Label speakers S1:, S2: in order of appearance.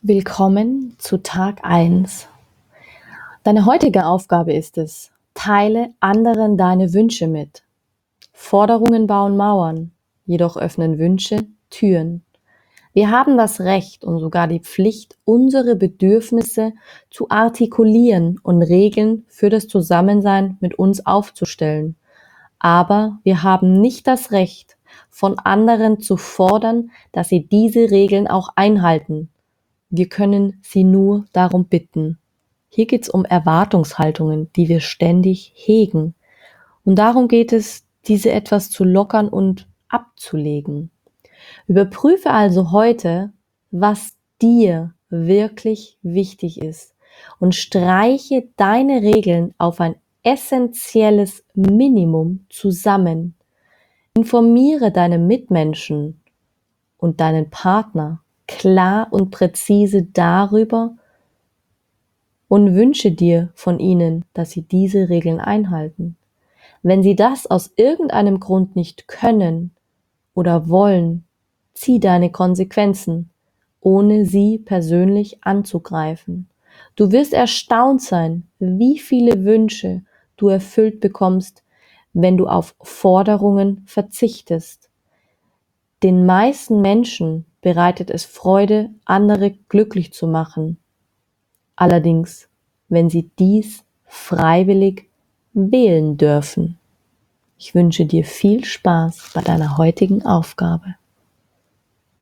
S1: Willkommen zu Tag 1. Deine heutige Aufgabe ist es: Teile anderen deine Wünsche mit. Forderungen bauen Mauern, jedoch öffnen Wünsche Türen. Wir haben das Recht und sogar die Pflicht, unsere Bedürfnisse zu artikulieren und Regeln für das Zusammensein mit uns aufzustellen. Aber wir haben nicht das Recht, von anderen zu fordern, dass sie diese Regeln auch einhalten. Wir können sie nur darum bitten. Hier geht es um Erwartungshaltungen, die wir ständig hegen. Und darum geht es, diese etwas zu lockern und abzulegen. Überprüfe also heute, was dir wirklich wichtig ist und streiche deine Regeln auf ein essentielles Minimum zusammen. Informiere deine Mitmenschen und deinen Partner klar und präzise darüber und wünsche dir von ihnen, dass sie diese Regeln einhalten. Wenn sie das aus irgendeinem Grund nicht können oder wollen, zieh deine Konsequenzen, ohne sie persönlich anzugreifen. Du wirst erstaunt sein, wie viele Wünsche du erfüllt bekommst, wenn du auf Forderungen verzichtest. Den meisten Menschen bereitet es Freude, andere glücklich zu machen. Allerdings, wenn sie dies freiwillig wählen dürfen. Ich wünsche dir viel Spaß bei deiner heutigen Aufgabe.